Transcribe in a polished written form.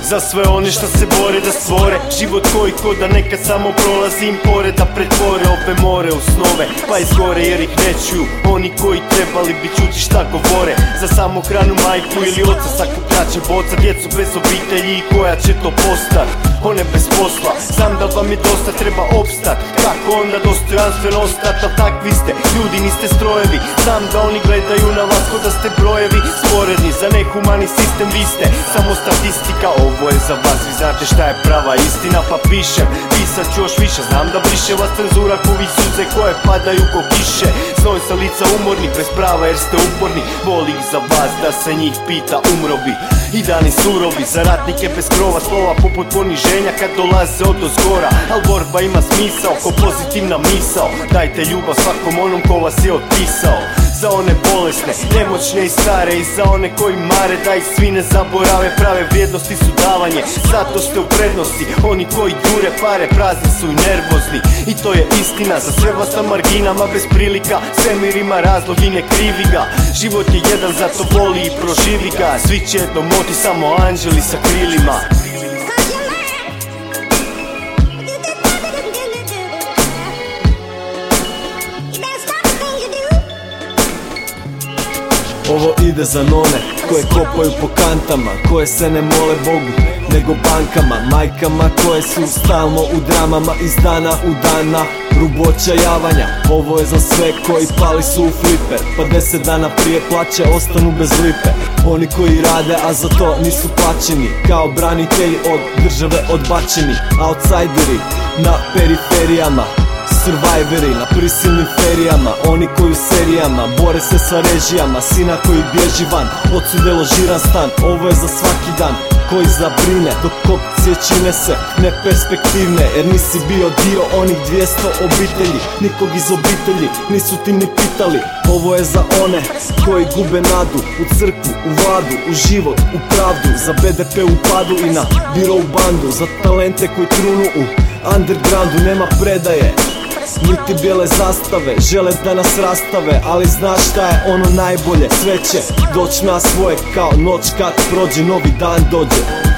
Za sve one što se bore da stvore život koji ko da nekad samo prolazim pored, da pretvore ove more u snove pa izgore jer ih ne čuju oni koji trebali bi čuti šta govore. Za samohranu majku ili oca sakupljače boca, djecu bez obitelji i koja će to postat, one bez posla. Znam da vam je dosta, treba opstat, kako onda dostojanstveno ostat, al takvi ste ljudi, niste strojevi. Znam da oni gledaju na vas ko da ste brojevi sporedni, za nehumani sistem vi ste samo statistika. Ovo je za vas, vi znate šta je prava istina pa pišem, pisat ću još više. Znam da briše vas cenzura kovi suze koje padaju ko kiše. Znoj sa lica umorni, bez prava jer ste uporni. Voli ih za vas da se njih pita, umro bi. I dani surovi, za ratnike bez krova, slova poput poniženja kad dolaze od ozgora. Al borba ima smisao, ko pozitivna misao. Dajte ljubav svakom onom ko vas je otpisao. Za one bolesne, nemoćne i stare, i za one koji mare da ih svi ne zaborave. Prave vrijednosti su davanje, zato ste u prednosti. Oni koji dure pare, prazni su i nervozni. I to je istina, za sve vas na marginama bez prilika. Svemir ima razlog i ne krivi ga. Život je jedan, zato voli i proživi ga. Svi će jednom moti, samo anđeli sa krilima. Ovo ide za none koje kopaju po kantama, koje se ne mole Bogu nego bankama, majkama koje su stalno u dramama iz dana u dan na rubu očajavanja. Ovo je za sve koji pali su u fliper, pa 10 dana prije plaće ostanu bez lipe. Oni koji rade a za to nisu plaćeni, kao branitelji od države odbačeni. Outsideri na periferijama, survivori na prisilnim ferijama. Oni koji u serijama bore se sa režijama, sina koji bježi van, ocu deložiran stan. Ovo je za svaki dan koji zabrine, dok opcije čine se neperspektivne, jer nisi bio dio onih 200 obitelji. Nikog iz obitelji nisu ti ni pitali. Ovo je za one koji gube nadu u crkvu, u vladu, u život, u pravdu. Za BDP u padu i na biro u bandu. Za talente koji trunu u undergroundu. Nema predaje niti bijele zastave, žele da nas rastave, ali znaš šta je ono najbolje? Sve će doći na svoje kao noć kad prođe, novi dan dođe.